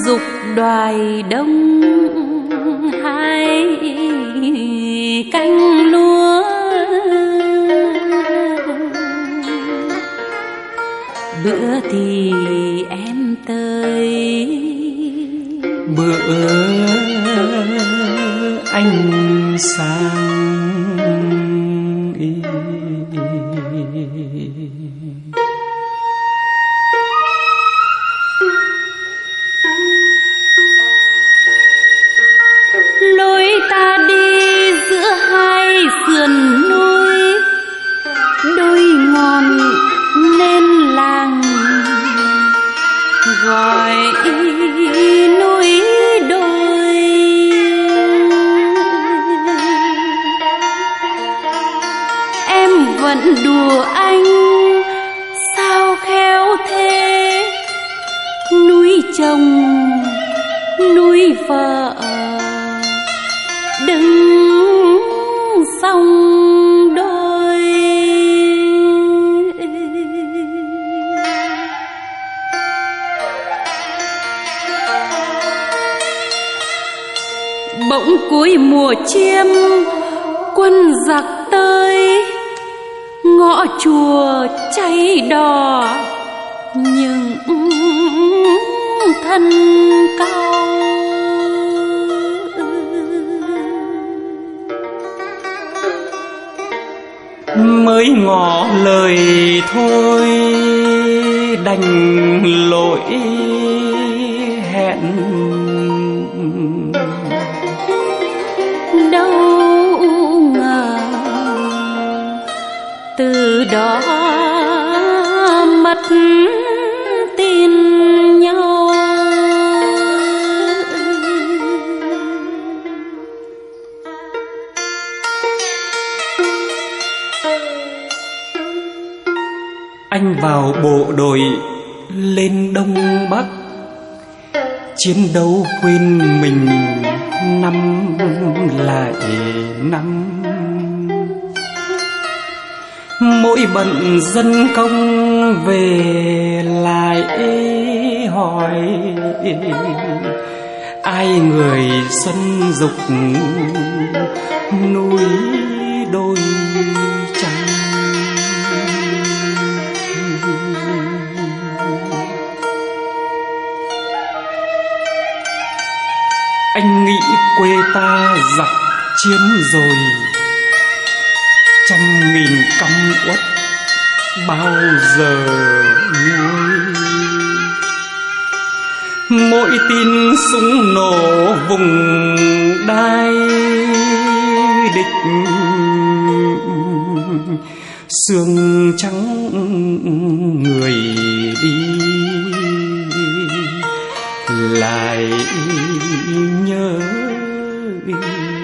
dục đoài đông hai cánh lúa. Bữa thì em tới, bữa anh sang ý. lối ta đi giữa hai sườn núi, đôi ngọn nên làng gọi núi đôi. Em vẫn đùa anh sao khéo thế, núi chồng núi vợ đứng song đôi. Bỗng cuối mùa chiêm quân giặc tới, ngõ chùa cháy đỏ những thân cao. Mới ngỏ lời thôi đành lỗi hẹn, đâu ngờ từ đó mất tin nhau. Anh vào bộ đội lên Đông Bắc, chiến đấu quên mình năm lại năm. Mỗi bận dân công về lại hỏi, ai người xuân dục núi đôi trắng. Anh nghĩ quê ta giặc chiếm rồi, 100.000 căm uất bao giờ nguôi. Mỗi tin súng nổ vùng đai địch, xương trắng người đi lại nhớ người.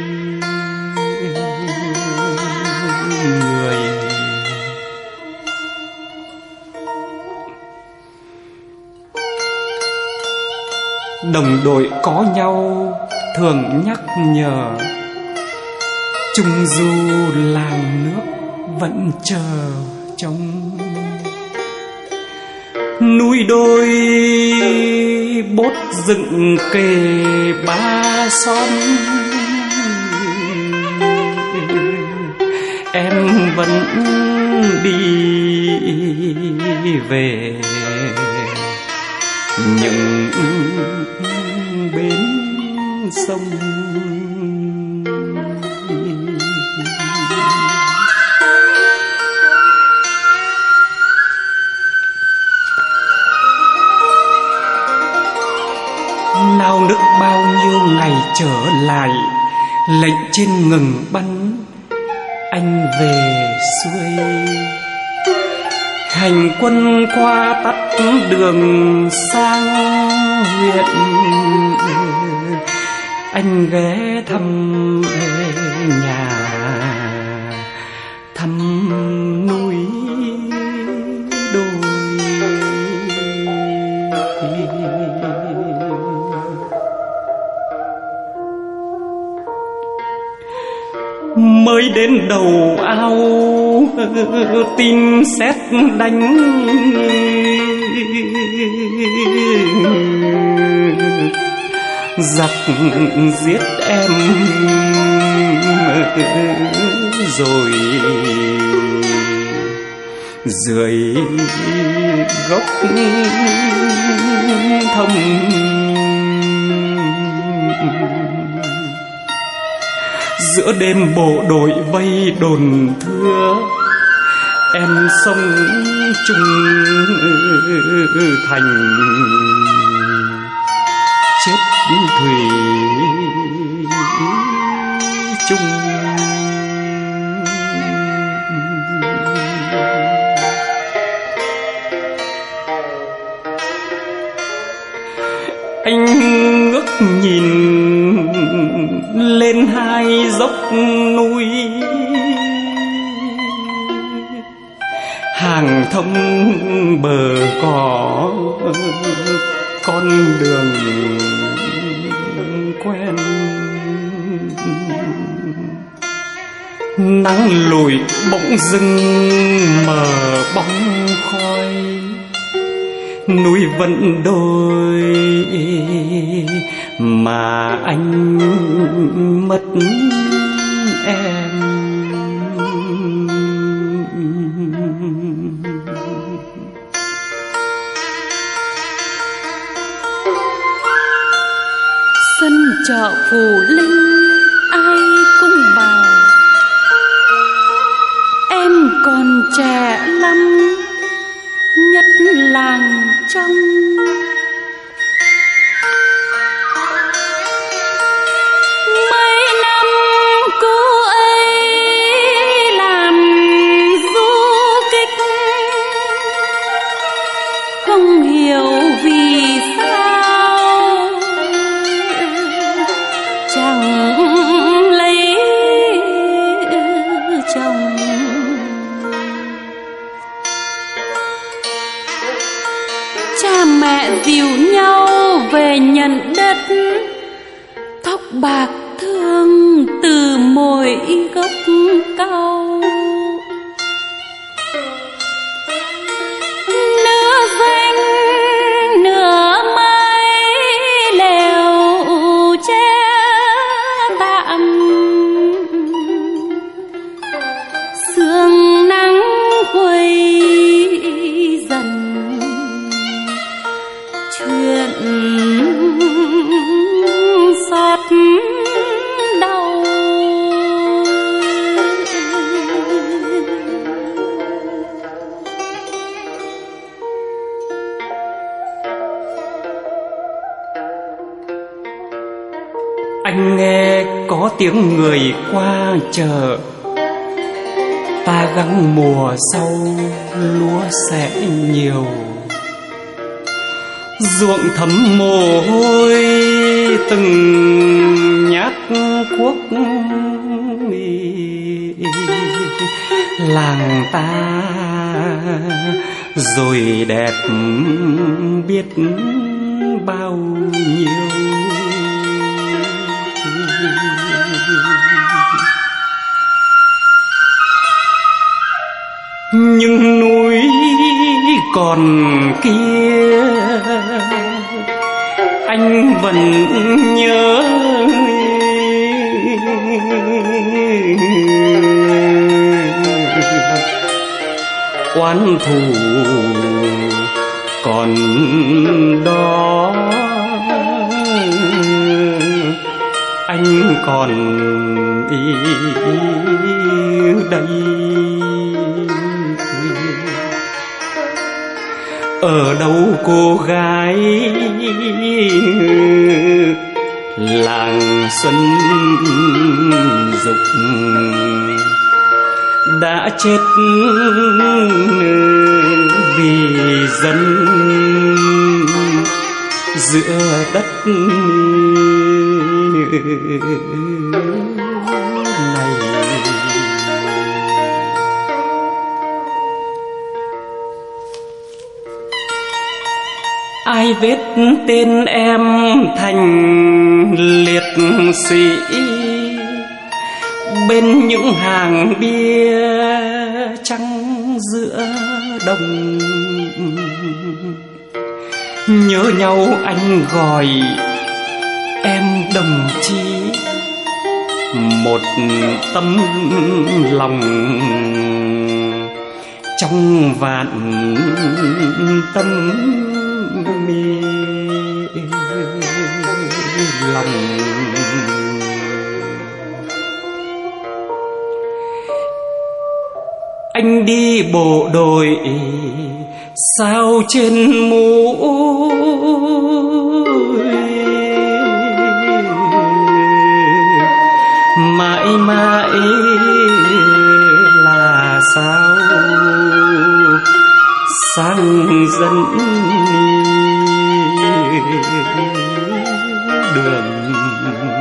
Đồng đội có nhau thường nhắc nhở, chung du làng nước vẫn chờ trông. Núi đôi bốt dựng kề ba xóm, em vẫn đi về những bến sông. Nao nức bao nhiêu ngày trở lại, lệnh trên ngừng bắn anh về xuôi. Hành quân qua tắt đường sang huyện, anh ghé thăm nhà, thăm núi đôi. Mới đến đầu ao tin sét đánh, giặc giết em rồi dưới gốc thông. Giữa đêm bộ đội vây đồn thưa, em sông Trung Thành chết thủy chung. Anh ngước nhìn lên hai dốc núi, hàng thông bờ cỏ con đường quen. Nắng lùi bỗng dưng mờ bóng khói, núi vẫn đôi mà anh mất em. Sân chợ Phù Linh ai cũng bảo em còn trẻ lắm, nhất làng trong. Mấy năm cô ấy làm du kích, không hiểu vì sao chẳng lấy chồng. Cha mẹ dìu nhau về nhận đất, tóc bạc thương từ mồi gốc cau. Nửa vanh nửa mái lều che tạm, sương nắng khuây dần chuyện xót đau. Anh nghe có tiếng người qua chợ, ta gắng mùa sau lúa sẽ nhiều. Ruộng thấm mồ hôi từng nhát cuốc, làng ta rồi đẹp biết bao nhiêu. Nhưng núi còn kia anh vẫn nhớ, oán thù còn đó, anh còn đây. Ở đâu cô gái làng xuân dục đã chết vì dân giữa đất này. Ai viết tên em thành liệt sĩ bên những hàng bia trăng giữa đồng. Nhớ nhau anh gọi em đồng chí, một tấm lòng trong vạn tâm lòng. Anh đi bộ đội sao trên mũi, mãi mãi là sao sang dẫn đường.